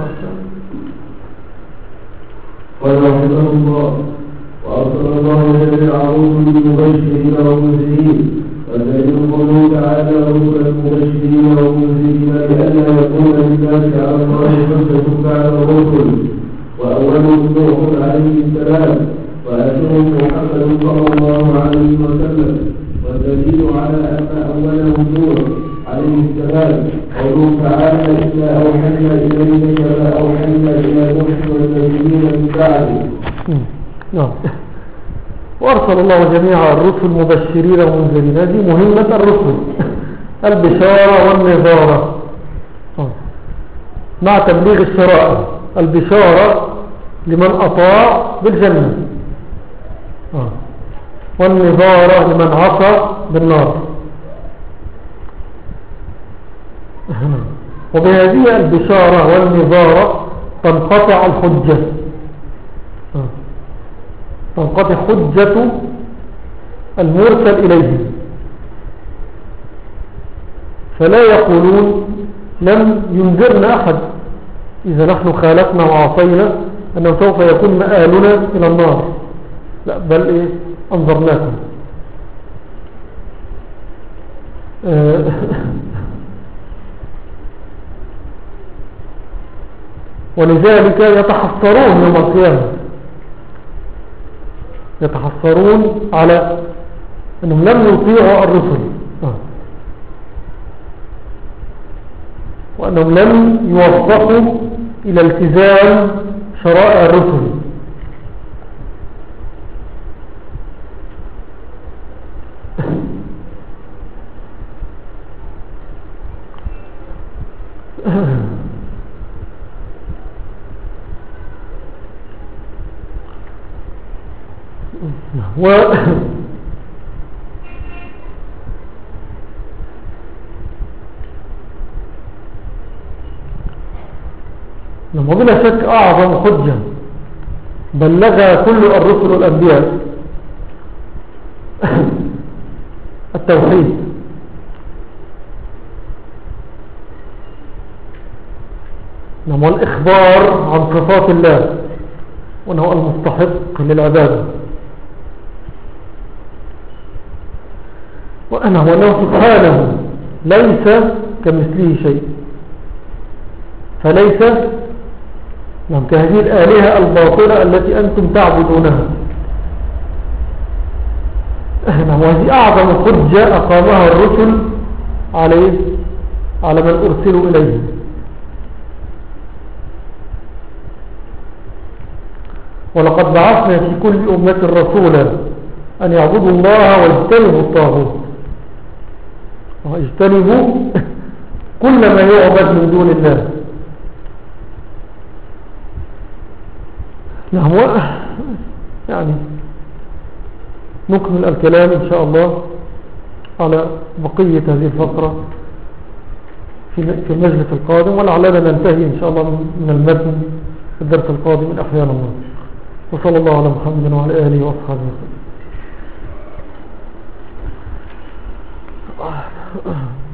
قال رحمه الله: وأرسل الله جميع رسل مبشرين ومنذرين، والدليل قوله تعالى: رسلا مبشرين ومنذرين لئلا يكون للناس على الله حجة بعد الرسل، وأولهم نوح عليه السلام، وآخرهم محمد صلى الله عليه وسلم. والدليل على أن أولهم نوح عليه السلام قوله تعالى: إنا أوحينا إليك كما أوحينا إلى نوح والنبيين من بعده. نعم. وأرسل الله جميع الرسل مبشرين ومنذرين. هذه مهمة الرسل، البشارة والنذارة مع تبليغ الشرائع. البشارة لمن أطاع بالجنة، والنذارة لمن عصى بالنار. وبهذه البشارة والنذارة تنقطع الحجة، تنقطع حجة المرسل إليه، فلا يقولون لم ينذرنا أحد إذا نحن خالفنا وعصينا أنه سوف يكون مآلنا إلى النار، لا، بل إيه؟ أنظرناكم. ولذلك يتحسرون يوم القيامة، يتحسرون على أنهم لم يطيعوا الرسل، وأنهم لم يوفقوا إلى التزام شرائع الرسل. و وبلا شك أعظم حجة بلغ كل الرسل والأنبياء التوحيد، والإخبار عن صفات الله وأنه المستحق للعبادة، وأنه وأنه سبحانه ليس كمثله شيء، فليس نعم كهذه الآلهة الباطلة التي أنتم تعبدونها. وهذه أعظم حجة أقامها الرسل عليه على من أرسلوا إليه. ولقد بعثنا في كل أمة رسولا أن يعبدوا الله واجتنبوا الطاغوت، واجتنبوا كل ما يعبد من دون الله. نعم. يعني نكمل الكلام إن شاء الله على بقية هذه الفقرة في المجلس القادم، ولعلنا ننتهي إن شاء الله من المتن في الدرس القادم من أحيان الله. وصلى الله على محمد وعلى آله وأصحابه وسلم.